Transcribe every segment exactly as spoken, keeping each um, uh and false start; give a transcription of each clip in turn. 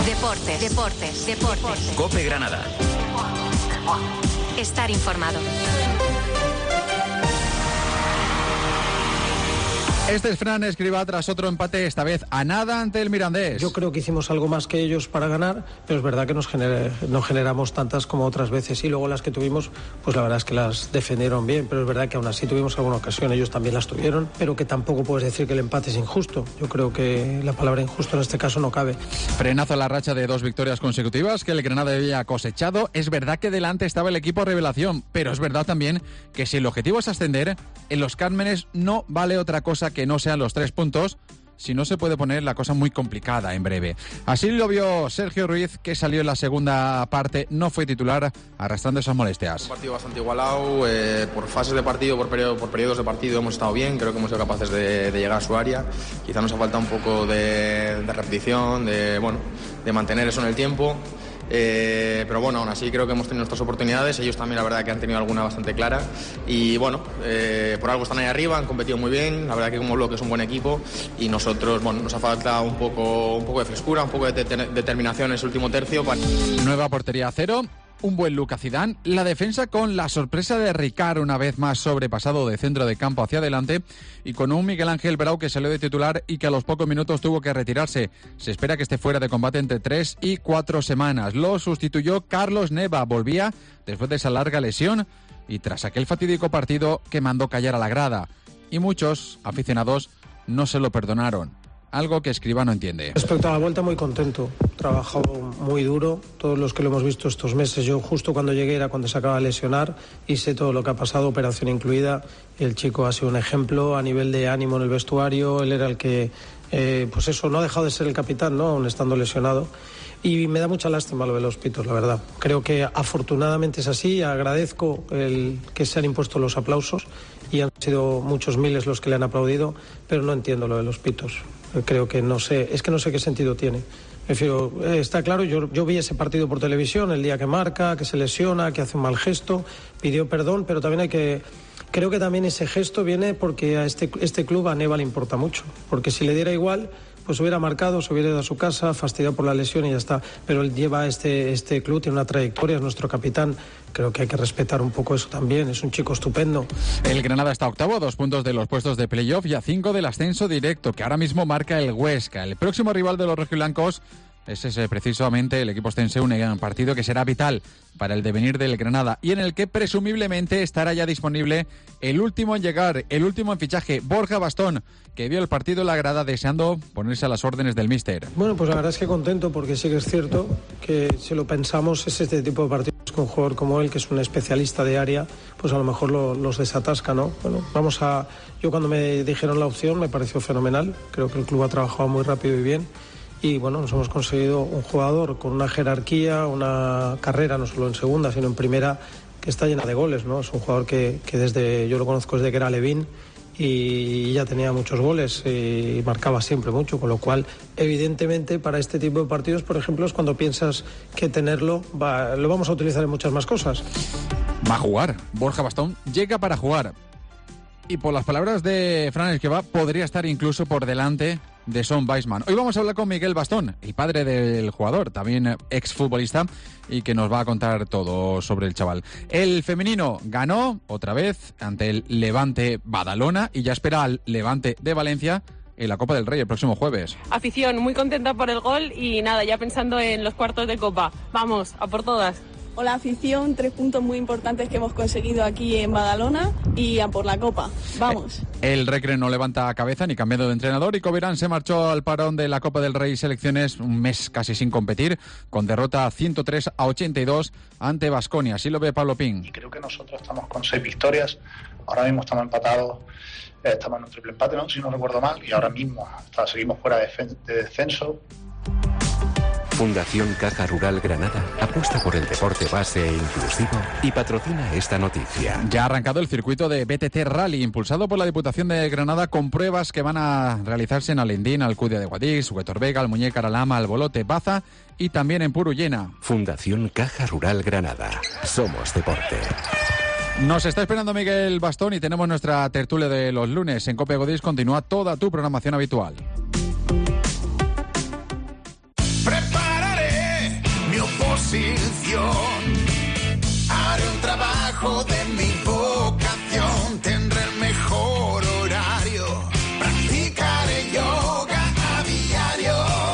Deportes, deportes, deportes. COPE Granada. Estar informado. Este es Fran Escribá tras otro empate, esta vez a nada ante el Mirandés. Yo creo que hicimos algo más que ellos para ganar, pero es verdad que nos gener, no generamos tantas como otras veces. Y luego las que tuvimos, pues la verdad es que las defendieron bien, pero es verdad que aún así tuvimos alguna ocasión, ellos también las tuvieron, pero que tampoco puedes decir que el empate es injusto. Yo creo que la palabra injusto en este caso no cabe. Frenazo a la racha de dos victorias consecutivas que el Granada había cosechado. Es verdad que delante estaba el equipo revelación, pero es verdad también que si el objetivo es ascender, en los Cármenes no vale otra cosa que que no sean los tres puntos, si no se puede poner la cosa muy complicada en breve. Así lo vio Sergio Ruiz, que salió en la segunda parte, no fue titular, arrastrando esas molestias. Un partido bastante igualado, eh, por fases de partido, por, periodo, por periodos de partido hemos estado bien, creo que hemos sido capaces de, de llegar a su área. Quizá nos ha faltado un poco de, de repetición, de, bueno, de mantener eso en el tiempo. Eh, pero bueno, aún así creo que hemos tenido nuestras oportunidades, ellos también la verdad que han tenido alguna bastante clara y bueno, eh, por algo están ahí arriba, han competido muy bien, la verdad que como bloque es un buen equipo y nosotros, bueno, nos ha faltado un poco, un poco de frescura, un poco de te- determinación en ese último tercio. Nueva portería a cero. Un buen Lucas Zidane, la defensa con la sorpresa de Ricard una vez más sobrepasado de centro de campo hacia adelante y con un Miguel Ángel Brau que salió de titular y que a los pocos minutos tuvo que retirarse. Se espera que esté fuera de combate entre tres y cuatro semanas. Lo sustituyó Carlos Neva, volvía después de esa larga lesión y tras aquel fatídico partido que mandó callar a la grada. Y muchos aficionados no se lo perdonaron. Algo que Escribá no entiende. Respecto a la vuelta, muy contento. Trabajado muy duro, todos los que lo hemos visto estos meses. Yo justo cuando llegué era cuando se acaba de lesionar y sé todo lo que ha pasado, operación incluida. El chico ha sido un ejemplo a nivel de ánimo en el vestuario. Él era el que, eh, pues eso, no ha dejado de ser el capitán, ¿no? Aún estando lesionado. Y me da mucha lástima lo de los pitos, la verdad. Creo que afortunadamente es así. Agradezco el que se han impuesto los aplausos y han sido muchos miles los que le han aplaudido, pero no entiendo lo de los pitos. Creo que no sé, es que no sé qué sentido tiene. Prefiero, eh, está claro, yo, yo vi ese partido por televisión, el día que marca, que se lesiona, que hace un mal gesto, pidió perdón, pero también hay que... Creo que también ese gesto viene porque a este, este club a Neva le importa mucho, porque si le diera igual, pues hubiera marcado, se hubiera ido a su casa, fastidiado por la lesión y ya está. Pero él lleva este, este club, tiene una trayectoria, es nuestro capitán. Creo que hay que respetar un poco eso también, es un chico estupendo. El Granada está octavo, a dos puntos de los puestos de playoff y a cinco del ascenso directo, que ahora mismo marca el Huesca. El próximo rival de los rojiblancos es ese, precisamente el equipo ostense, un gran partido que será vital para el devenir del Granada y en el que presumiblemente estará ya disponible el último en llegar, el último en fichaje, Borja Bastón, que vio el partido en la grada deseando ponerse a las órdenes del míster. Bueno, pues la verdad es que contento porque sí que es cierto que si lo pensamos es este tipo de partidos con un jugador como él, que es un especialista de área, pues a lo mejor lo, los desatasca, ¿no? Bueno, vamos a... Yo cuando me dijeron la opción me pareció fenomenal, creo que el club ha trabajado muy rápido y bien. Y bueno, nos hemos conseguido un jugador con una jerarquía, una carrera no solo en segunda, sino en primera, que está llena de goles, ¿no? Es un jugador que, que desde, yo lo conozco desde que era Levín y ya tenía muchos goles y marcaba siempre mucho, con lo cual, evidentemente, para este tipo de partidos, por ejemplo, es cuando piensas que tenerlo, va, lo vamos a utilizar en muchas más cosas. Va a jugar, Borja Bastón llega para jugar. Y por las palabras de Fran Escribá, podría estar incluso por delante de Son Weisman. Hoy vamos a hablar con Miguel Bastón, el padre del jugador, también exfutbolista, y que nos va a contar todo sobre el chaval. El femenino ganó otra vez ante el Levante Badalona y ya espera al Levante de Valencia en la Copa del Rey el próximo jueves. Afición, muy contenta por el gol y nada, ya pensando en los cuartos de Copa. Vamos, a por todas. Hola afición, tres puntos muy importantes que hemos conseguido aquí en Badalona y a por la Copa. Vamos. El Recre no levanta cabeza ni cambiando de entrenador y Coberán se marchó al parón de la Copa del Rey Selecciones un mes casi sin competir, con derrota ciento tres a ochenta y dos ante Baskonia. Así lo ve Pablo Pin. Y creo que nosotros estamos con seis victorias, ahora mismo estamos empatados, eh, estamos en un triple empate, ¿no? Si no recuerdo mal, y ahora mismo hasta seguimos fuera de, de descenso. Fundación Caja Rural Granada apuesta por el deporte base e inclusivo y patrocina esta noticia. Ya ha arrancado el circuito de B T T Rally, impulsado por la Diputación de Granada, con pruebas que van a realizarse en Alendín, Alcudia de Guadix, Huetor Vega, Almuñécar, Alhama, Albolote, Baza y también en Purullena. Fundación Caja Rural Granada. Somos deporte. Nos está esperando Miguel Bastón y tenemos nuestra tertulia de los lunes. En COPE Godís continúa toda tu programación habitual. Prepararé desilusión. Haré un trabajo de mi vocación, tendré el mejor horario, practicaré yoga a diario.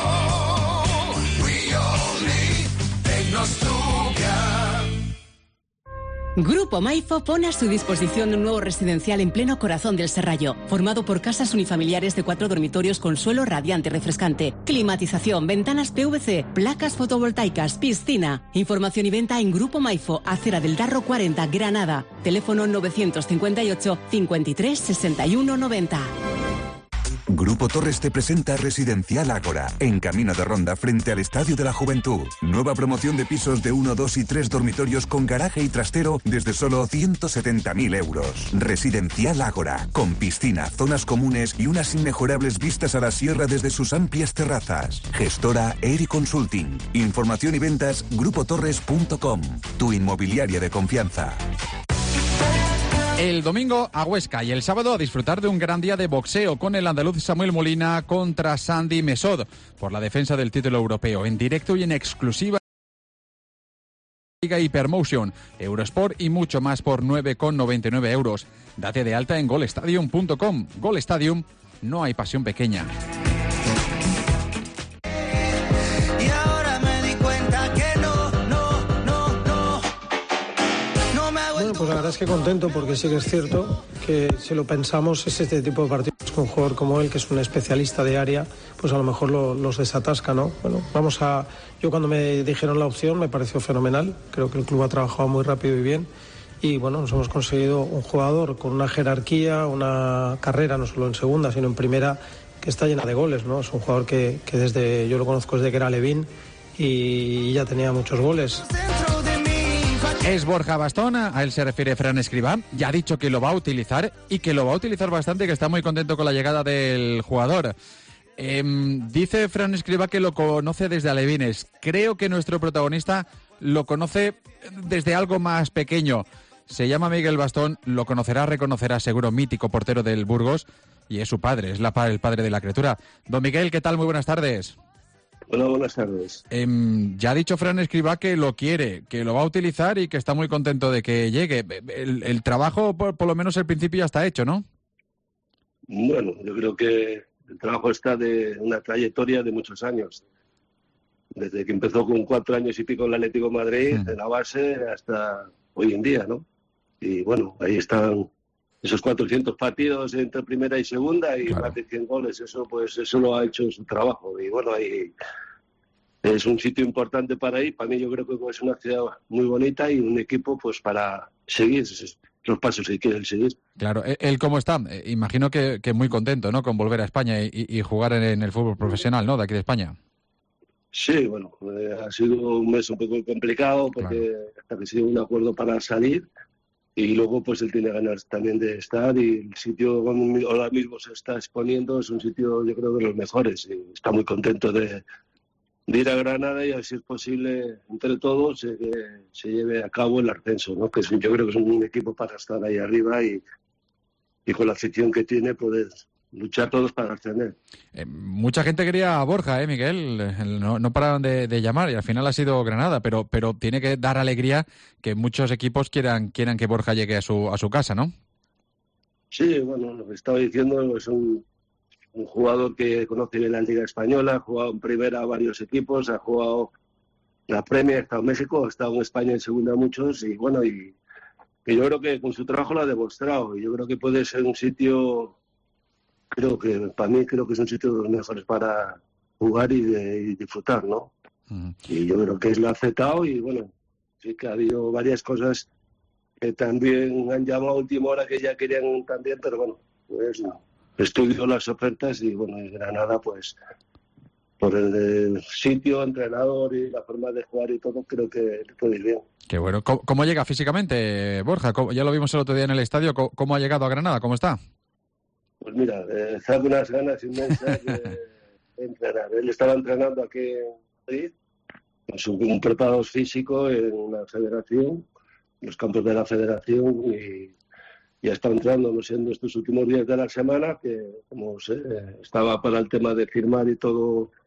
We all need Tecnostudia. Grupo Maifo pone a su disposición un nuevo residencial en pleno corazón del Serrallo, formado por casas unifamiliares de cuatro dormitorios con suelo radiante y refrescante, climatización, ventanas P V C, placas fotovoltaicas, piscina. Información y venta en Grupo Maifo, Acera del Darro cuarenta, Granada. Teléfono novecientos cincuenta y ocho, cincuenta y tres, sesenta y uno, noventa. Grupo Torres te presenta Residencial Ágora, en Camino de Ronda frente al Estadio de la Juventud. Nueva promoción de pisos de uno, dos y tres dormitorios con garaje y trastero desde solo ciento setenta mil euros. Residencial Ágora, con piscina, zonas comunes y unas inmejorables vistas a la sierra desde sus amplias terrazas. Gestora Eri Consulting. Información y ventas grupo torres punto com. Tu inmobiliaria de confianza. El domingo a Huesca y el sábado a disfrutar de un gran día de boxeo con el andaluz Samuel Molina contra Sandy Mesod por la defensa del título europeo en directo y en exclusiva. Liga Hypermotion, Eurosport y mucho más por nueve con noventa y nueve euros. Date de alta en golestadium punto com. Gol Stadium, no hay pasión pequeña. Pues la verdad es que contento, porque sí que es cierto que si lo pensamos es este tipo de partidos con un jugador como él, que es un especialista de área, pues a lo mejor lo, los desatasca, ¿no? Bueno, vamos a... Yo cuando me dijeron la opción me pareció fenomenal, creo que el club ha trabajado muy rápido y bien y bueno, nos hemos conseguido un jugador con una jerarquía, una carrera no solo en segunda sino en primera que está llena de goles, ¿no? Es un jugador que, que desde, yo lo conozco desde que era Levín y ya tenía muchos goles. Es Borja Bastón, a él se refiere Fran Escribá, ya ha dicho que lo va a utilizar y que lo va a utilizar bastante, que está muy contento con la llegada del jugador. Eh, dice Fran Escribá que lo conoce desde alevines. Creo que nuestro protagonista lo conoce desde algo más pequeño. Se llama Miguel Bastón, lo conocerá, reconocerá seguro, mítico portero del Burgos, y es su padre, es la, el padre de la criatura. Don Miguel, ¿qué tal? Muy buenas tardes. Hola, buenas tardes. Eh, ya ha dicho Fran Escribá que lo quiere, que lo va a utilizar y que está muy contento de que llegue. El, el trabajo, por, por lo menos el principio, ya está hecho, ¿no? Bueno, yo creo que el trabajo está de una trayectoria de muchos años. Desde que empezó con cuatro años y pico en el Atlético de Madrid, mm. de la base hasta hoy en día, ¿no? Y bueno, ahí están esos cuatrocientos partidos entre primera y segunda y claro, más de cien goles. Eso pues eso lo ha hecho su trabajo. Y bueno, ahí es un sitio importante para ir. Para mí yo creo que es una ciudad muy bonita y un equipo pues para seguir los pasos que quiere seguir. Claro, él cómo está, imagino que, que muy contento, ¿no? Con volver a España y, y jugar en, en el fútbol profesional, ¿no? De aquí de España. Sí, bueno, eh, ha sido un mes un poco complicado porque claro, hasta que se dio un acuerdo para salir. Y luego pues él tiene ganas también de estar y el sitio donde ahora mismo se está exponiendo es un sitio yo creo de los mejores y está muy contento de, de ir a Granada y a ver si es posible entre todos se, se lleve a cabo el ascenso, ¿no? Que es, yo creo que es un equipo para estar ahí arriba y, y con la afición que tiene poder luchar todos para ascender. Eh, mucha gente quería a Borja, ¿eh, Miguel? No, no paraban de, de llamar y al final ha sido Granada, pero pero tiene que dar alegría que muchos equipos quieran quieran que Borja llegue a su a su casa, ¿no? Sí, bueno, lo que estaba diciendo es un, un jugador que conoce bien la Liga Española, ha jugado en primera varios equipos, ha jugado la Premier, ha estado en México, ha estado en España en segunda muchos y bueno, y que yo creo que con su trabajo lo ha demostrado y yo creo que puede ser un sitio... Creo que, para mí, creo que es un sitio de los mejores para jugar y, de, y disfrutar, ¿no? Uh-huh. Y yo creo que es lo ha aceptado y, bueno, sí que ha habido varias cosas que también han llamado a última hora que ya querían también, pero bueno, pues no. Estudio las ofertas y, bueno, en Granada, pues, por el, el sitio, entrenador y la forma de jugar y todo, creo que le puede ir bien. Qué bueno. ¿Cómo, cómo llega físicamente, Borja? Ya lo vimos el otro día en el estadio. ¿Cómo, cómo ha llegado a Granada? ¿Cómo está? Pues mira, eh, está con unas ganas inmensas de entrenar. Él estaba entrenando aquí en Madrid, con su, un preparado físico en una federación, en los campos de la federación, y ya está entrando, no sé, en estos últimos días de la semana, que como sé, estaba para el tema de firmar y todo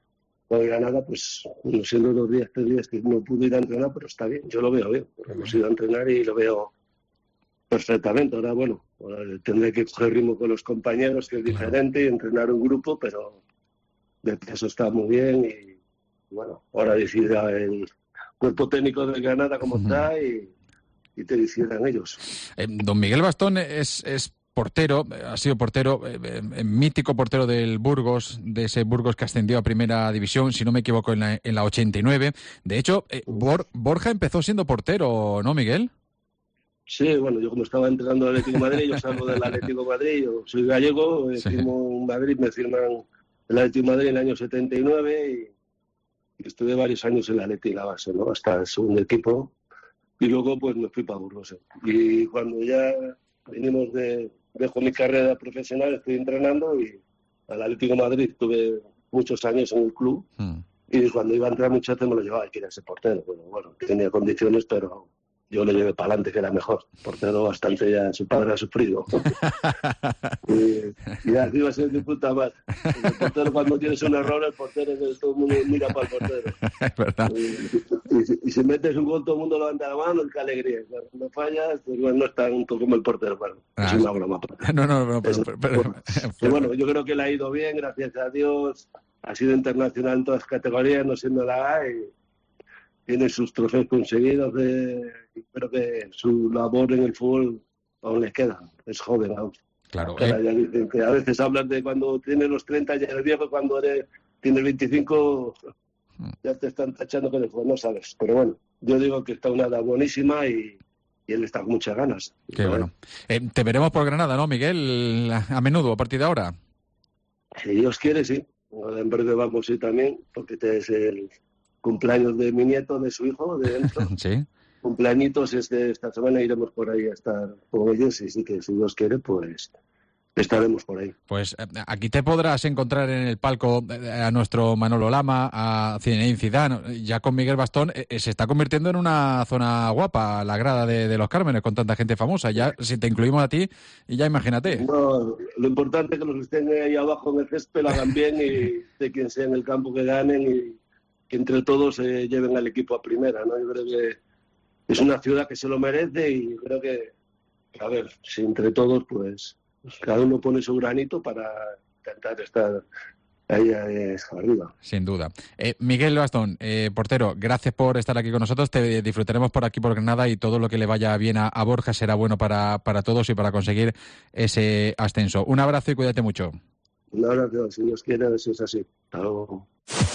con Granada, pues no siendo dos días, tres días que no pude ir a entrenar, pero está bien, yo lo veo bien, porque hemos ido a entrenar y lo veo perfectamente. Ahora, bueno, ahora tendré que coger ritmo con los compañeros, que es diferente, y entrenar un grupo, pero de peso está muy bien y, bueno, ahora decida el cuerpo técnico de Granada cómo está y, y te decidan ellos. Eh, don Miguel Bastón es, es portero, ha sido portero, eh, eh, mítico portero del Burgos, de ese Burgos que ascendió a Primera División, si no me equivoco, en la, en la ochenta y nueve. De hecho, eh, Bor, Borja empezó siendo portero, ¿no, Miguel? Sí, bueno, yo como estaba entrenando al Atlético de Madrid, yo salgo del Atlético de Madrid, yo soy gallego, sí. firmo en Madrid, me firman el Atlético de Madrid en el año setenta y nueve y, y estuve varios años en el Atlético y la base, ¿no? Hasta el segundo equipo, y luego pues me fui para Burgos. ¿eh? Y cuando ya venimos de, dejo mi carrera profesional, estoy entrenando y al Atlético de Madrid tuve muchos años en el club, mm. y cuando iba a entrar muchachos me lo llevaba, quería ser portero, bueno, bueno, tenía condiciones, pero yo le llevé para adelante, que era mejor. Portero bastante ya, su padre ha sufrido. y, y así va a ser de puta madre. El portero, cuando tienes un error, el portero, todo el mundo mira para el portero. Es verdad. Y, y, y si metes un gol, todo el mundo levanta la mano, qué alegría. Cuando fallas, pues bueno, no es tanto como el portero. Bueno, ah, es una broma. No, no, no, pero... pero, pero, pero, pero bueno, yo creo que le ha ido bien, gracias a Dios. Ha sido internacional en todas las categorías, no siendo la A, y tiene sus trofeos conseguidos, de, y creo que su labor en el fútbol aún le queda, es joven aún. Claro. Ahora, Eh. ya dicen que a veces hablan de cuando tienes los treinta, ya eres viejo, cuando eres, tienes veinticinco, ya te están tachando con el fútbol, no sabes. Pero bueno, yo digo que está una edad buenísima y, y él está con muchas ganas. Qué ¿no? bueno. Eh, te veremos por Granada, ¿no, Miguel? A menudo, a partir de ahora. Si Dios quiere, sí. En breve vamos a ir también, porque este es el cumpleaños de mi nieto, de su hijo, de Enzo. Sí. Cumpleañitos este, esta semana, iremos por ahí a estar con ellos y sí que si Dios quiere, pues estaremos por ahí. Pues aquí te podrás encontrar en el palco a nuestro Manolo Lama, a Zinedine Zidane, ya con Miguel Bastón, eh, se está convirtiendo en una zona guapa, la grada de, de Los Cármenes, con tanta gente famosa. Ya si te incluimos a ti, y ya imagínate. No, lo importante es que los que estén ahí abajo en el césped lo hagan bien y de quien sea en el campo que ganen y que entre todos se eh, lleven al equipo a primera, ¿no? Yo creo que es una ciudad que se lo merece y creo que, a ver, si entre todos, pues, cada uno pone su granito para intentar estar ahí, ahí arriba. Sin duda. Eh, Miguel Bastón, eh, portero, gracias por estar aquí con nosotros. Te disfrutaremos por aquí, por Granada, y todo lo que le vaya bien a, a Borja será bueno para, para todos y para conseguir ese ascenso. Un abrazo y cuídate mucho. Un abrazo, si Dios quiere, eso es así. Hasta luego.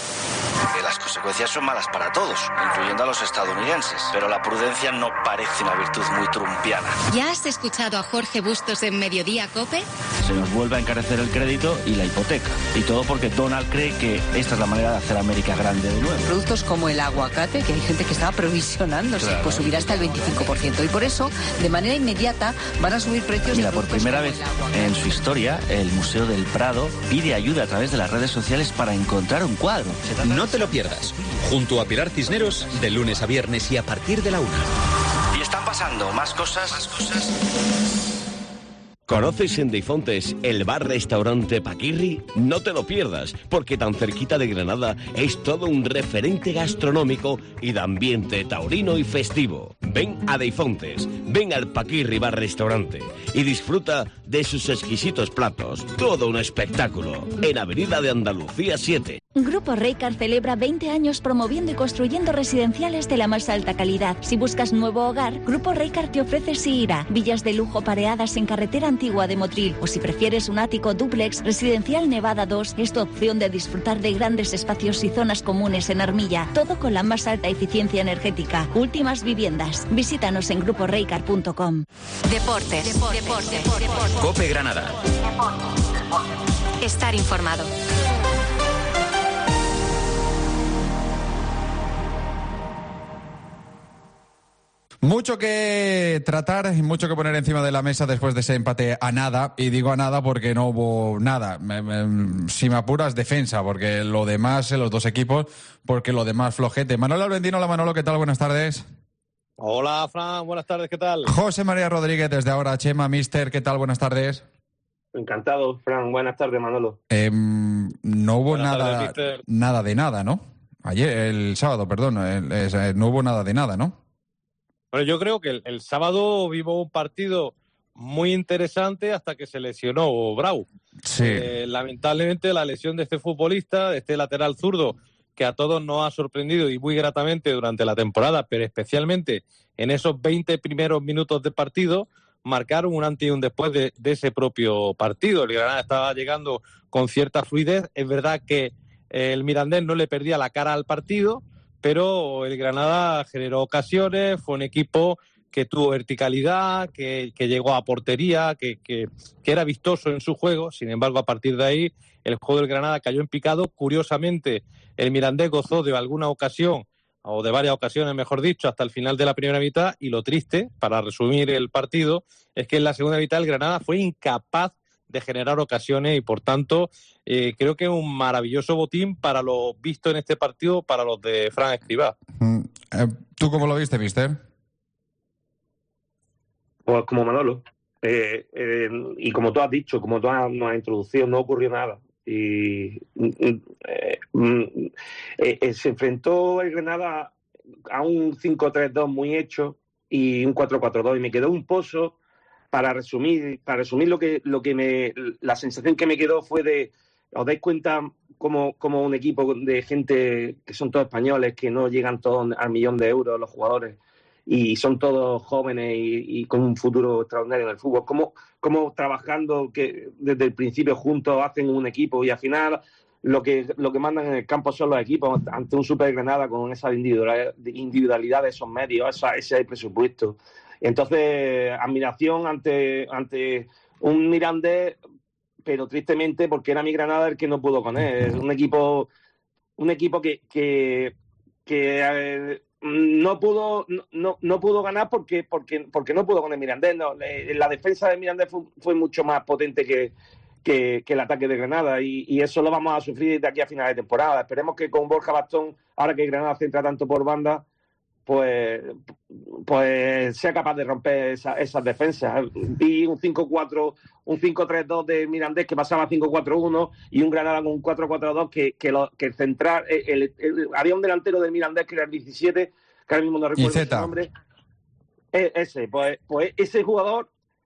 Las consecuencias son malas para todos, incluyendo a los estadounidenses. Pero la prudencia no parece una virtud muy trumpiana. ¿Ya has escuchado a Jorge Bustos en Mediodía COPE? Se nos vuelve a encarecer el crédito y la hipoteca. Y todo porque Donald cree que esta es la manera de hacer América grande de nuevo. Productos como el aguacate, que hay gente que estaba provisionándose, claro, pues subirá hasta el veinticinco por ciento. Y por eso, de manera inmediata, van a subir precios. Mira, por primera vez en su historia, el Museo del Prado pide ayuda a través de las redes sociales para encontrar un cuadro. No te lo pierdas. Junto a Pilar Cisneros, de lunes a viernes y a partir de la una. Y están pasando más cosas, más cosas. ¿Conoces en Deifontes el bar-restaurante Paquirri? No te lo pierdas, porque tan cerquita de Granada es todo un referente gastronómico y de ambiente taurino y festivo. Ven a Deifontes, ven al Paquirri bar-restaurante y disfruta de sus exquisitos platos. Todo un espectáculo, en Avenida de Andalucía siete. Grupo Reycar celebra veinte años promoviendo y construyendo residenciales de la más alta calidad. Si buscas nuevo hogar, Grupo Reycar te ofrece Siira, villas de lujo pareadas en carretera antigua de Motril. O si prefieres un ático dúplex, Residencial Nevada dos es tu opción de disfrutar de grandes espacios y zonas comunes en Armilla. Todo con la más alta eficiencia energética. Últimas viviendas. Visítanos en grupo reycar punto com. Deportes. Deportes. Deportes. Deportes. COPE Granada. Estar informado. Mucho que tratar y mucho que poner encima de la mesa después de ese empate a nada. Y digo a nada porque no hubo nada. Me, me, si me apuras, defensa, porque lo demás, los dos equipos, porque lo demás flojete. Manolo Albendino, hola Manolo, ¿qué tal? Buenas tardes. Hola, Fran, buenas tardes, ¿qué tal? José María Rodríguez, desde ahora, Chema, Mister, ¿qué tal? Buenas tardes. Encantado, Fran. Buenas tardes, Manolo. Eh, no hubo Buenas nada, tardes, Mister. nada de nada, ¿no? Ayer, el sábado, perdón, el- es- no hubo nada de nada, ¿no? Bueno, yo creo que el, el sábado vimos un partido muy interesante hasta que se lesionó Brau. Sí. Eh, lamentablemente la lesión de este futbolista, de este lateral zurdo, que a todos nos ha sorprendido y muy gratamente durante la temporada, pero especialmente en esos veinte primeros minutos de partido, marcaron un antes y un después de, de ese propio partido. El Granada estaba llegando con cierta fluidez. Es verdad que eh, el Mirandés no le perdía la cara al partido, pero el Granada generó ocasiones, fue un equipo que tuvo verticalidad, que, que llegó a portería, que, que, que era vistoso en su juego. Sin embargo, a partir de ahí, el juego del Granada cayó en picado. Curiosamente, el Mirandés gozó de alguna ocasión, o de varias ocasiones, mejor dicho, hasta el final de la primera mitad. Y lo triste, para resumir el partido, es que en la segunda mitad el Granada fue incapaz de generar ocasiones y, por tanto, eh, creo que es un maravilloso botín para lo visto en este partido, para los de Fran Escribá. Mm, eh, ¿Tú cómo lo viste, Mister? Pues como Manolo. Eh, eh, y como tú has dicho, como tú has, nos has introducido, no ocurrió nada. Y eh, eh, eh, se enfrentó el Granada a un cinco tres dos muy hecho y un cuatro cuatro dos, y me quedó un pozo. Para resumir, para resumir lo que, lo que me, la sensación que me quedó fue de, ¿os dais cuenta como, como un equipo de gente que son todos españoles, que no llegan todos al millón de euros los jugadores, y son todos jóvenes y, y con un futuro extraordinario en el fútbol? ¿Cómo, cómo trabajando que desde el principio juntos hacen un equipo, y al final lo que, lo que mandan en el campo son los equipos ante un Super Granada con esa individualidad, individualidad de esos medios, esa, ese presupuesto? Entonces, admiración ante, ante un Mirandés, pero tristemente porque era mi Granada el que no pudo con él. Es un equipo, un equipo que, que, que eh, no pudo, no, no pudo ganar porque, porque, porque no pudo con el Mirandés. No, eh, la defensa del Mirandés fue, fue mucho más potente que, que, que el ataque de Granada, y, y eso lo vamos a sufrir de aquí a final de temporada. Esperemos que con Borja Bastón, ahora que Granada centra tanto por banda, pues pues sea capaz de romper esa, esas defensas. Vi un cinco cuatro, un cinco tres dos de Mirandés que pasaba a cinco cuatro uno, y un Granada con un cuatro cuatro dos que, que, lo, que el central, el, el, el, había un delantero de Mirandés que era el diecisiete, que ahora mismo no recuerdo su nombre. E, ese, pues, pues ese jugador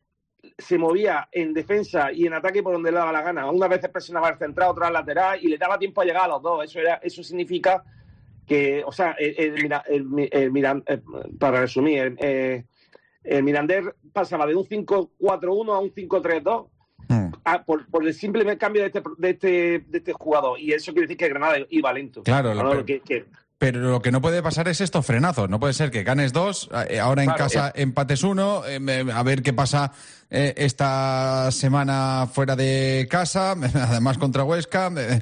se movía en defensa y en ataque por donde le daba la gana. Unas veces presionaba al central, otras al lateral, y le daba tiempo a llegar a los dos. Eso era, eso significa que, o sea, el, el, el, el Miran, eh, para resumir, el, eh, el Mirandés pasaba de un cinco cuatro uno a un cinco tres dos mm. a, por, por el simple cambio de este, de, este, de este jugador, y eso quiere decir que Granada iba lento. Claro, ¿no? pero, que, que, pero lo que no puede pasar es estos frenazos. No puede ser que ganes dos, ahora en claro, casa eh. empates uno, eh, a ver qué pasa eh, esta semana fuera de casa, además contra Huesca. Eh,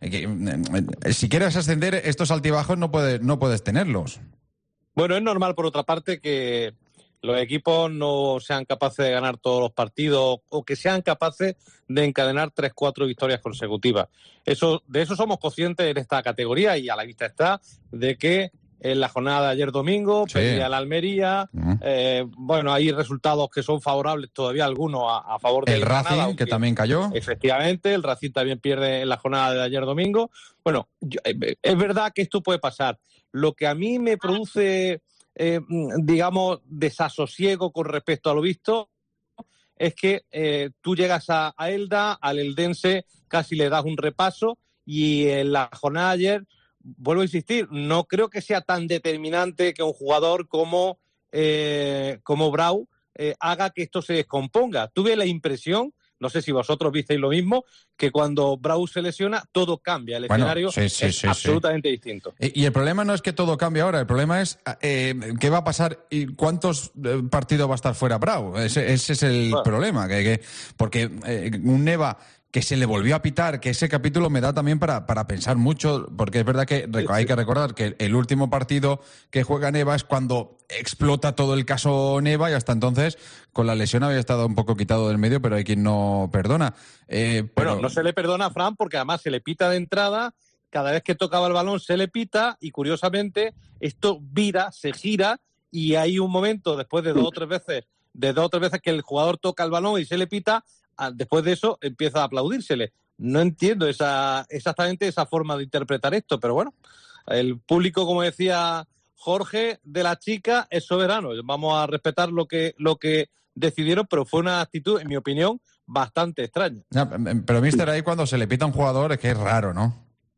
eh, si quieres ascender, estos altibajos no puedes, no puedes tenerlos. Bueno, es normal, por otra parte, que los equipos no sean capaces de ganar todos los partidos, o que sean capaces de encadenar tres, cuatro victorias consecutivas. Eso, de eso somos conscientes en esta categoría, y a la vista está de que en la jornada de ayer domingo, sí. perdía la Almería, uh-huh. eh, bueno, hay resultados que son favorables todavía, algunos a, a favor del El Racing, Granada, que también cayó. Efectivamente, el Racing también pierde en la jornada de ayer domingo. Bueno, yo, eh, es verdad que esto puede pasar. Lo que a mí me produce, eh, digamos, desasosiego con respecto a lo visto, es que eh, tú llegas a, a Elda, al eldense, casi le das un repaso, y en la jornada de ayer, vuelvo a insistir, no creo que sea tan determinante que un jugador como, eh, como Brau eh, haga que esto se descomponga. Tuve la impresión, no sé si vosotros visteis lo mismo, que cuando Brau se lesiona, todo cambia. El bueno, escenario sí, sí, es sí, absolutamente sí. distinto. Y, y el problema no es que todo cambie ahora, el problema es eh, qué va a pasar y cuántos eh, partidos va a estar fuera Brau. Ese, ese es el bueno. problema, que, que porque eh, un Neva que se le volvió a pitar, que ese capítulo me da también para, para pensar mucho, porque es verdad que rec- hay que recordar que el último partido que juega Neva es cuando explota todo el caso Neva, y hasta entonces con la lesión había estado un poco quitado del medio, pero hay quien no perdona. Eh, pero... Bueno, no se le perdona a Fran porque además se le pita de entrada, cada vez que tocaba el balón se le pita, y curiosamente esto vira, se gira, y hay un momento después de dos o tres veces, de dos o tres veces que el jugador toca el balón y se le pita, después de eso empieza a aplaudírsele. No entiendo esa exactamente esa forma de interpretar esto, pero bueno, el público, como decía Jorge, de la chica es soberano. Vamos a respetar lo que lo que decidieron, pero fue una actitud, en mi opinión, bastante extraña. Ya, pero, mister, ahí cuando se le pita a un jugador es que es raro, ¿no?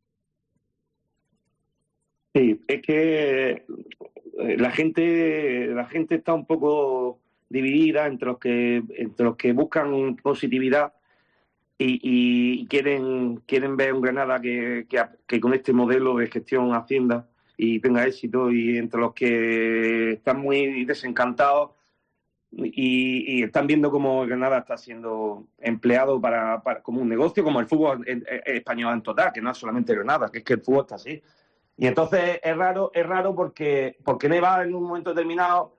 Sí, es que la gente, la gente está un poco dividida entre los que, entre los que buscan positividad y, y quieren, quieren ver un Granada que, que, que con este modelo de gestión Hacienda y tenga éxito, y entre los que están muy desencantados y, y están viendo cómo Granada está siendo empleado para, para como un negocio, como el fútbol en, en, español en total, que no es solamente Granada, que es que el fútbol está así. Y entonces es raro, es raro porque, porque Neva en un momento determinado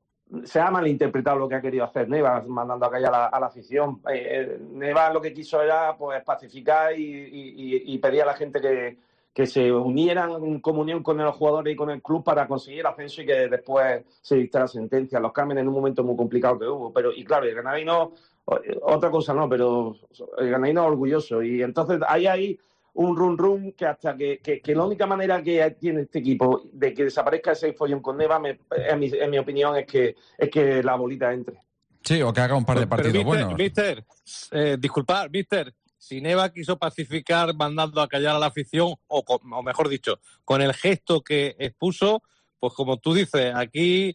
se ha malinterpretado lo que ha querido hacer Neva, mandando a callar a la, a la afición. Eh, Neva lo que quiso era pues pacificar y, y, y pedir a la gente que, que se unieran en comunión con los jugadores y con el club para conseguir el ascenso y que después se dictara sentencia. Los Carmen en un momento muy complicado que hubo. Pero, y claro, el granadino, otra cosa no, pero el granadino es orgulloso. Y entonces hay ahí un run run que hasta que, que, que la única manera que tiene este equipo de que desaparezca ese follón con Neva, me, en, mi, en mi opinión, es que es que la bolita entre. Sí, o que haga un par de partidos pero, mister, buenos. Mister, eh, disculpad, mister, si Neva quiso pacificar mandando a callar a la afición, o, con, o mejor dicho, con el gesto que expuso, pues como tú dices, aquí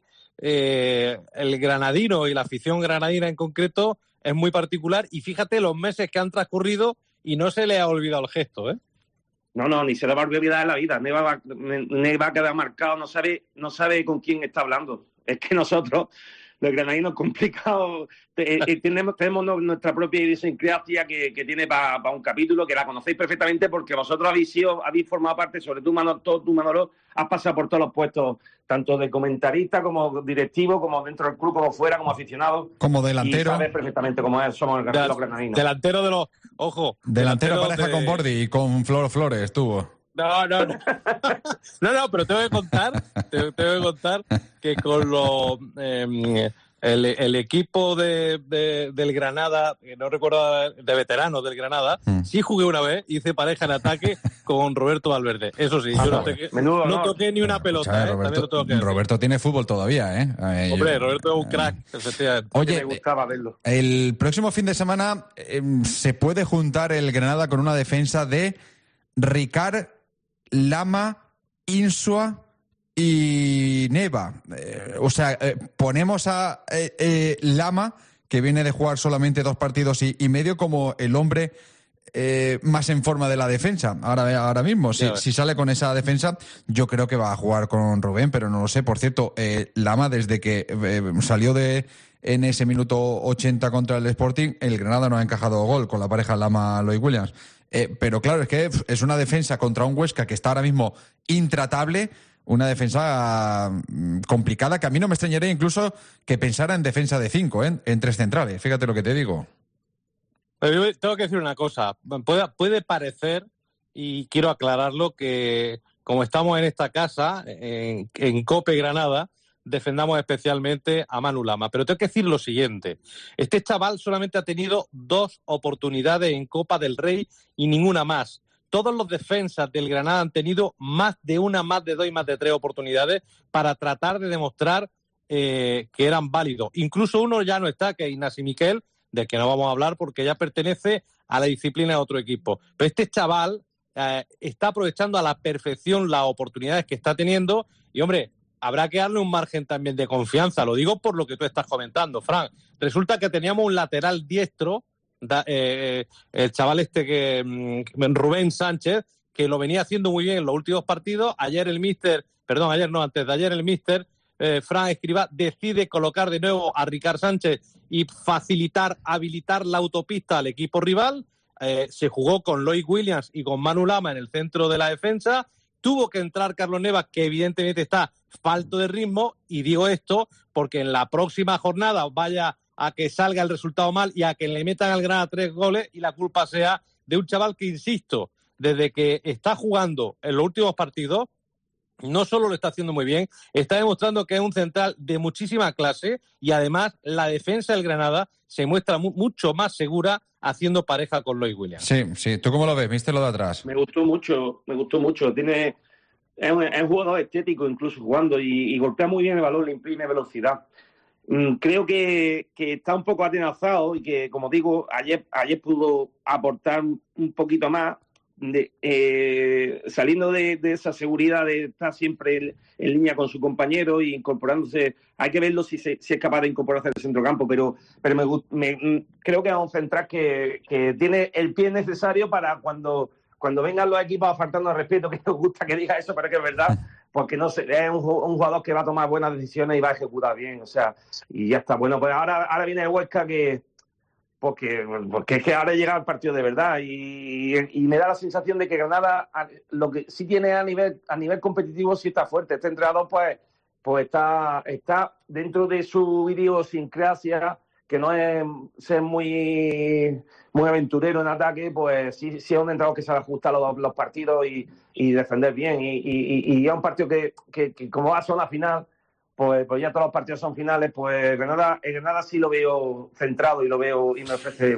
eh, el granadino y la afición granadina en concreto es muy particular, y fíjate los meses que han transcurrido y no se le ha olvidado el gesto, ¿eh? No, no, ni se le va a olvidar en la vida. Neva va, Neva queda marcado, no sabe, no sabe con quién está hablando. Es que nosotros, los granadinos complicados, te, tenemos, tenemos nuestra propia idiosincrasia que, que tiene para pa un capítulo, que la conocéis perfectamente porque vosotros habéis sido, habéis formado parte, sobre todo Manolo, todo tú, Manolo, has pasado por todos los puestos, tanto de comentarista como directivo, como dentro del club, como fuera, como aficionado. Como delantero. Y sabes perfectamente cómo es, somos los, de, los granadinos. Delantero de los, ojo. Delantero, delantero pareja de... con Bordi y con Flor Flores estuvo. No, no, no. No, no, pero tengo que contar, tengo, tengo que contar que con los eh, el, el equipo de, de, del Granada, que no recuerdo, de veteranos del Granada, mm. sí jugué una vez, hice pareja en ataque con Roberto Valverde. Eso sí, ah, yo no, toqué, Menudo, no, no toqué ni una pelota. Escucha, ¿eh? Roberto, tengo que Roberto tiene fútbol todavía, ¿eh? Ay, Hombre, yo, Roberto es un crack, efectivamente. Oye, me gustaba verlo. El próximo fin de semana eh, se puede juntar el Granada con una defensa de Ricard, Lama, Insua y Neva. Eh, o sea, eh, ponemos a eh, eh, Lama, que viene de jugar solamente dos partidos y, y medio, como el hombre eh, más en forma de la defensa. Ahora, ahora mismo, si, si sale con esa defensa, yo creo que va a jugar con Rubén, pero no lo sé. Por cierto, eh, Lama, desde que eh, salió de en ese minuto ochenta contra el Sporting, el Granada no ha encajado gol con la pareja Lama-Lois Williams. Eh, pero claro, es que es una defensa contra un Huesca que está ahora mismo intratable, una defensa mm, complicada, que a mí no me extrañaría incluso que pensara en defensa de cinco, ¿eh? En tres centrales. Fíjate lo que te digo. Pero yo tengo que decir una cosa. Puede, puede parecer, y quiero aclararlo, que como estamos en esta casa, en, en COPE Granada, defendamos especialmente a Manu Lama. Pero tengo que decir lo siguiente. Este chaval solamente ha tenido dos oportunidades en Copa del Rey y ninguna más. Todos los defensas del Granada han tenido más de una, más de dos y más de tres oportunidades para tratar de demostrar eh, que eran válidos. Incluso uno ya no está, que es Ignasi Miquel, del que no vamos a hablar porque ya pertenece a la disciplina de otro equipo. Pero este chaval eh, está aprovechando a la perfección las oportunidades que está teniendo y, hombre, habrá que darle un margen también de confianza. Lo digo por lo que tú estás comentando, Fran. Resulta que teníamos un lateral diestro, da, eh, el chaval este que mm, Rubén Sánchez, que lo venía haciendo muy bien en los últimos partidos. Ayer el míster, perdón, ayer no, antes de ayer el míster, eh, Fran Escribá, decide colocar de nuevo a Ricard Sánchez y facilitar, habilitar la autopista al equipo rival. Eh, se jugó con Lois Williams y con Manu Lama en el centro de la defensa. Tuvo que entrar Carlos Neva, que evidentemente está falto de ritmo, y digo esto porque en la próxima jornada vaya a que salga el resultado mal y a que le metan al Granada tres goles y la culpa sea de un chaval que, insisto, desde que está jugando en los últimos partidos, no solo lo está haciendo muy bien, está demostrando que es un central de muchísima clase y además la defensa del Granada se muestra mu- mucho más segura haciendo pareja con Lois Williams. Sí, sí. ¿Tú cómo lo ves? ¿Viste lo de atrás? Me gustó mucho, me gustó mucho. Tiene, es, un, es un jugador estético incluso jugando y, y golpea muy bien el balón, le imprime velocidad. Mm, creo que, que está un poco atenazado y que, como digo, ayer, ayer pudo aportar un poquito más. De, eh, saliendo de, de esa seguridad de estar siempre en, en línea con su compañero y incorporándose, hay que verlo si, se, si es capaz de incorporarse al centrocampo, pero, pero me, me, creo que es un central que, que tiene el pie necesario para cuando, cuando vengan los equipos faltando al respeto, que nos gusta que diga eso, pero que es verdad, porque no sé, es un, un jugador que va a tomar buenas decisiones y va a ejecutar bien, o sea, y ya está. Bueno, pues ahora, ahora viene el Huesca que Porque, porque es que ahora llega el partido de verdad y, y me da la sensación de que Granada lo que sí tiene a nivel a nivel competitivo sí está fuerte. Este entrenador pues, pues está, está dentro de su idiosincrasia, que no es ser muy, muy aventurero en ataque, pues sí, sí es un entrenador que sabe ajustar los, los partidos y, y defender bien. Y, y, y es un partido que, que, que como va a ser una final, Pues, pues ya todos los partidos son finales, pues Granada, en Granada sí lo veo centrado y lo veo y me ofrece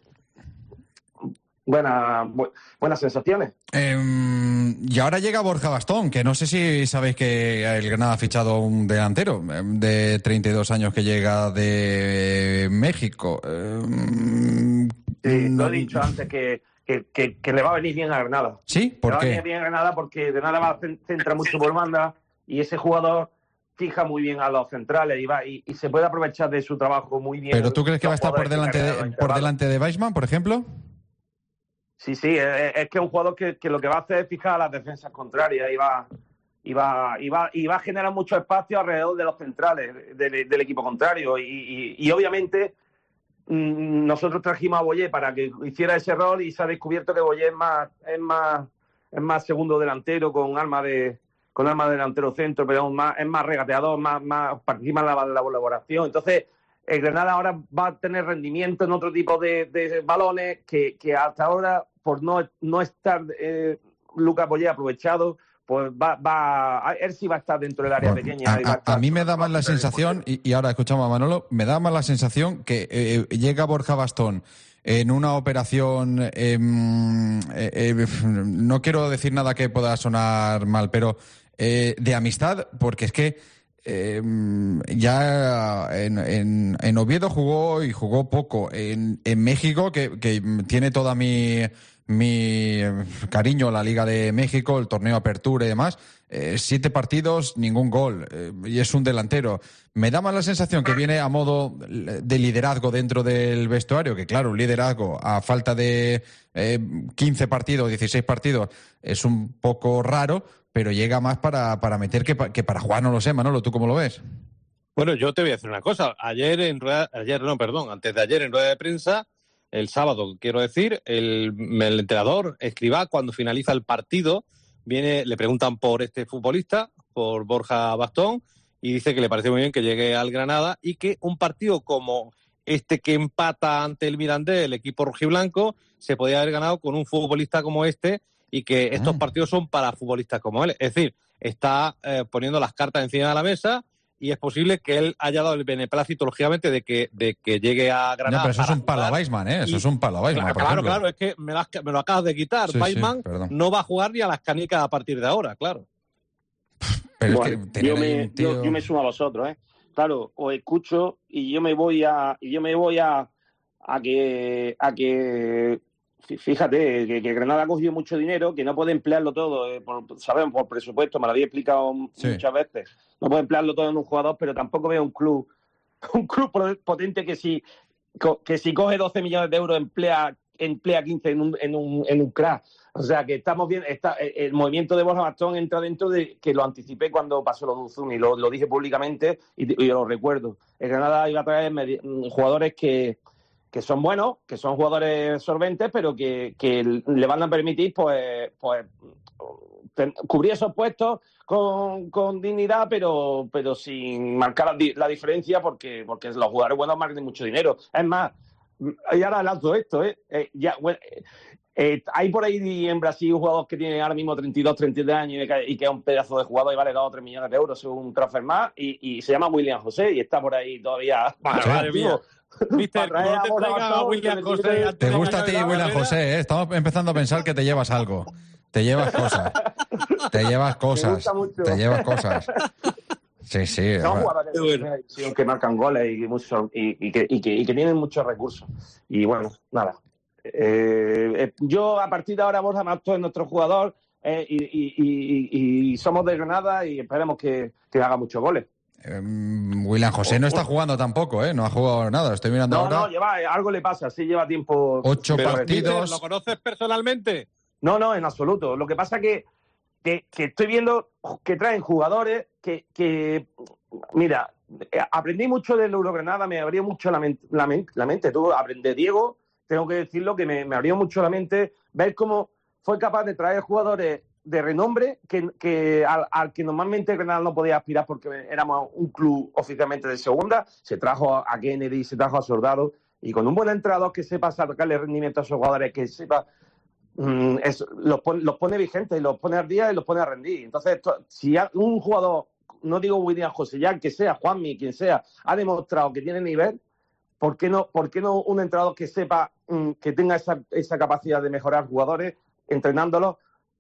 buena, bu- buenas sensaciones. Eh, y ahora llega Borja Bastón, que no sé si sabéis que el Granada ha fichado un delantero eh, de treinta y dos años que llega de México. Eh, Sí, no- lo he dicho antes que, que, que, que le va a venir bien a Granada. ¿Sí? ¿Por le va a qué? venir bien a Granada porque Granada va a cen- centra mucho por banda y ese jugador fija muy bien a los centrales y va y, y se puede aprovechar de su trabajo muy bien. ¿Pero tú crees que va a Los estar por jugadores delante que cargan los de, por intervalos. delante de Weissman, por ejemplo? Sí, sí, es, es que es un jugador que, que lo que va a hacer es fijar a las defensas contrarias y va, y va, y va, y va a generar mucho espacio alrededor de los centrales del, del equipo contrario. Y, y, y obviamente mm, nosotros trajimos a Boyé para que hiciera ese rol y se ha descubierto que Boyé es más, es más, es más segundo delantero con alma de con alma de delantero centro, pero es más, es más regateador, más, más participa en la, la colaboración. Entonces, el Granada ahora va a tener rendimiento en otro tipo de, de balones que, que hasta ahora, por no, no estar eh, Lucas Boyé aprovechado, pues va, va, él sí va a estar dentro del área Bueno, pequeña. a, y va a a- estar- a mí me da más la sensación, y, y ahora escuchamos a Manolo, me da más la sensación que eh, llega Borja Bastón en una operación, eh, eh, eh, no quiero decir nada que pueda sonar mal, pero eh, de amistad, porque es que eh, ya en, en, en Oviedo jugó y jugó poco. En, en México, que, que tiene toda mi, mi cariño la Liga de México, el torneo Apertura y demás, eh, siete partidos, ningún gol, eh, y es un delantero. Me da más la sensación que viene a modo de liderazgo dentro del vestuario, que claro, un liderazgo a falta de eh, quince partidos, dieciséis partidos, es un poco raro, pero llega más para, para meter que, pa- que para jugar, no lo sé, Manolo, ¿tú cómo lo ves? Bueno, yo te voy a decir una cosa. Ayer en rueda, ayer no, perdón, antes de ayer en rueda de prensa, el sábado, quiero decir, el, el entrenador Escribá, cuando finaliza el partido, viene, le preguntan por este futbolista, por Borja Bastón, y dice que le parece muy bien que llegue al Granada y que un partido como este que empata ante el Mirandés, el equipo rojiblanco, se podía haber ganado con un futbolista como este y que estos Ah. partidos son para futbolistas como él. Es decir, está eh, poniendo las cartas encima de la mesa y es posible que él haya dado el beneplácito, lógicamente, de que, de que llegue a No, Granada. pero eso es para un palo a jugar. Weissman, ¿eh? Eso Y- es un palo a Weissman, Claro, por claro, ejemplo. claro, es que me lo, has- me lo acabas de quitar. Sí, sí, Weissman perdón. no va a jugar ni a las canicas a partir de ahora, claro. Pero es Bueno, que tener yo, ahí me, un tío- yo, yo me sumo a vosotros, ¿eh? Claro, os escucho y yo me voy a y yo me voy a, a que a que fí- fíjate que, que Granada ha cogido mucho dinero, que no puede emplearlo todo, eh, por, sabemos, por presupuesto, me lo había explicado Sí. muchas veces. No puede emplearlo todo en un jugador, pero tampoco veo un club un club pro- potente que si co- que si coge doce millones de euros emplea emplea quince en un en un en un crack. O sea que estamos bien, está, el movimiento de Borja Bastón entra dentro de que lo anticipé cuando pasó lo de Uzuni, lo, lo dije públicamente y, y lo recuerdo. El Granada iba a traer medi- jugadores que, que son buenos, que son jugadores solventes, pero que, que le van a permitir pues, pues ten- cubrir esos puestos con, con dignidad, pero, pero sin marcar la, di- la diferencia porque, porque los jugadores buenos marcan mucho dinero. Es más, y ahora lanzo esto, ¿eh? Eh, ya, bueno, eh, Eh, hay por ahí en Brasil un jugador que tiene ahora mismo treinta y dos, treinta y tres años y que, y que es un pedazo de jugador y vale dos o tres millones de euros, es un transfer más, y, y se llama William José y está por ahí todavía. Madre mía. Mister, no te traiga a William José. Te gusta a ti William José, ¿eh? Estamos empezando a pensar que te llevas algo. Te llevas cosas. Te llevas cosas. Te llevas cosas. Sí, sí. Son jugadores de que marcan goles y, mucho, y, y, que, y, que, y que tienen muchos recursos. Y bueno, nada. Eh, eh, yo a partir de ahora Borja Mato es nuestro jugador eh, y, y, y, y somos de Granada y esperemos que, que haga muchos goles. Eh, William José no está jugando tampoco, ¿eh? No ha jugado nada, lo estoy mirando no, ahora. No, no, lleva, algo le pasa, sí lleva tiempo. Ocho Pero, partidos. ¿lo conoces personalmente? No, no, en absoluto. Lo que pasa que, que, que estoy viendo que traen jugadores que, que mira, aprendí mucho del Eurogranada, me abrió mucho la, men- la, men- la mente. Tú aprendes, Diego, tengo que decirlo, que me, me abrió mucho la mente ver cómo fue capaz de traer jugadores de renombre que, que al, al que normalmente Granada no podía aspirar porque éramos un club oficialmente de segunda. Se trajo a Kennedy, se trajo a Soldado, y con un buen entrenador que sepa sacarle rendimiento a esos jugadores, que sepa, mmm, es, los, pone, los pone vigentes, los pone al día y los pone a rendir. Entonces, esto, si un jugador, no digo William José, ya que sea Juanmi, quien sea, ha demostrado que tiene nivel, ¿por qué no, por qué no un entrenador que sepa, mmm, que tenga esa, esa capacidad de mejorar jugadores, entrenándolos?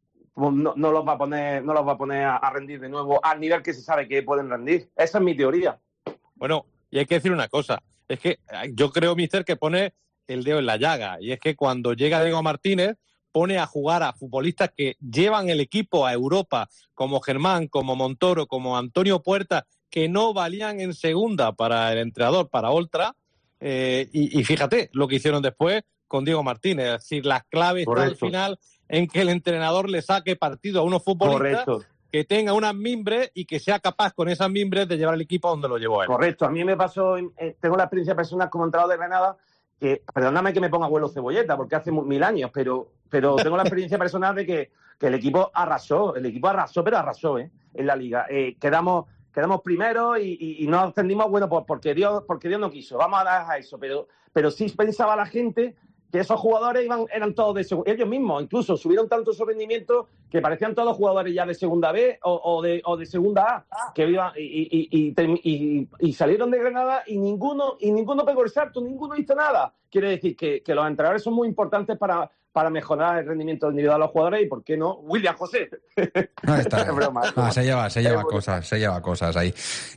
No, no los va a poner, no los va a poner a, a rendir de nuevo al nivel que se sabe que pueden rendir. Esa es mi teoría. Bueno, y hay que decir una cosa. Es que yo creo, mister, que pone el dedo en la llaga. Y es que cuando llega Diego Martínez, pone a jugar a futbolistas que llevan el equipo a Europa, como Germán, como Montoro, como Antonio Puerta, que no valían en segunda para el entrenador, para Oltra. Eh, y, y fíjate lo que hicieron después con Diego Martínez. Es decir, la clave está al final en que el entrenador le saque partido a unos futbolistas Correcto. que tenga unas mimbres y que sea capaz con esas mimbres de llevar el equipo a donde lo llevó él. Correcto. A mí me pasó, eh, tengo la experiencia personal como entrenador de Granada, que, perdóname que me ponga abuelo cebolleta, porque hace mil años, pero, pero tengo la experiencia personal de que, que el equipo arrasó, el equipo arrasó, pero arrasó ¿eh? en la liga. Eh, quedamos, quedamos primeros y, y, y no ascendimos, bueno, pues porque Dios, porque Dios no quiso, vamos a dar a eso, pero, pero sí pensaba la gente que esos jugadores iban, eran todos de segunda, ellos mismos incluso subieron tanto su rendimiento que parecían todos jugadores ya de segunda B o, o, de, o de segunda A, que iban y, y, y, y, y salieron de Granada y ninguno y ninguno pegó el salto, ninguno hizo nada. Quiere decir que, que los entrenadores son muy importantes para, para mejorar el rendimiento individual de los jugadores y, ¿por qué no? William José. Ahí está. Es broma, es broma. Ah, se lleva, se lleva cosas, se lleva cosas ahí.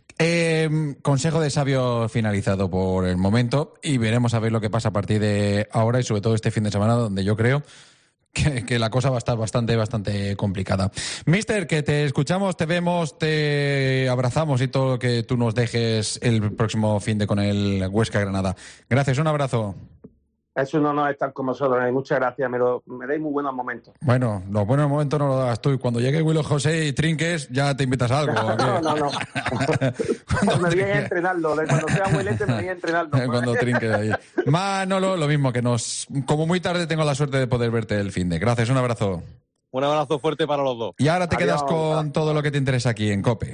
Eh, consejo de sabio finalizado por el momento y veremos a ver lo que pasa a partir de ahora y sobre todo este fin de semana, donde yo creo que, que la cosa va a estar bastante, bastante complicada. Mister, que te escuchamos, te vemos, te abrazamos y todo lo que tú nos dejes el próximo fin de con el Huesca Granada. Gracias, un abrazo. Es un honor estar con vosotros y muchas gracias, me, lo, me dais muy buenos momentos. Bueno, los buenos momentos no los das tú y cuando llegue Willow José y trinques ya te invitas a algo. No, no, no. me voy a entrenarlo, cuando sea abuelete me voy a entrenarlo. Cuando trinques ahí. Manolo, lo mismo, que nos, como muy tarde tengo la suerte de poder verte el fin de. Gracias, un abrazo. Un abrazo fuerte para los dos. Y ahora te Adiós. quedas con todo lo que te interesa aquí en COPE.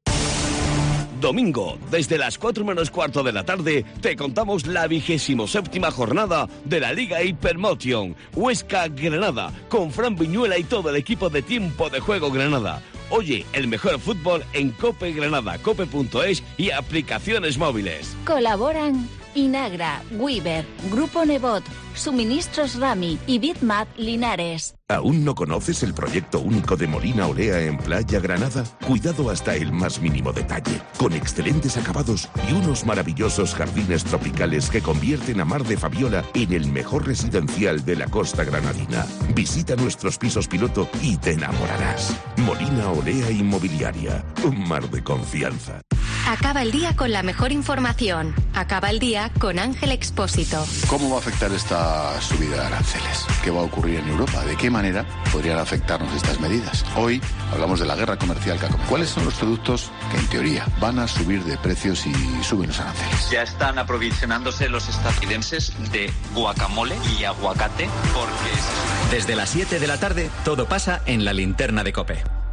Domingo, desde las cuatro menos cuarto de la tarde, te contamos la vigésimo séptima jornada de la Liga Hypermotion Huesca Granada, con Fran Viñuela y todo el equipo de Tiempo de Juego Granada. Oye, el mejor fútbol en COPE Granada, cope punto es y aplicaciones móviles. Colaboran Inagra, Weaver, Grupo Nebot, Suministros Rami y Bitmap Linares. ¿Aún no conoces el proyecto único de Molina Olea en Playa Granada? Cuidado hasta el más mínimo detalle, con excelentes acabados y unos maravillosos jardines tropicales que convierten a Mar de Fabiola en el mejor residencial de la costa granadina. Visita nuestros pisos piloto y te enamorarás. Molina Olea Inmobiliaria, un mar de confianza. Acaba el día con la mejor información. Acaba el día con Ángel Expósito. ¿Cómo va a afectar esta subida de aranceles? ¿Qué va a ocurrir en Europa? ¿De qué manera podrían afectarnos estas medidas? Hoy hablamos de la guerra comercial que ha comenzado. ¿Cuáles son los productos que en teoría van a subir de precios y suben los aranceles? Ya están aprovisionándose los estadounidenses de guacamole y aguacate porque... Desde las siete de la tarde todo pasa en la linterna de COPE.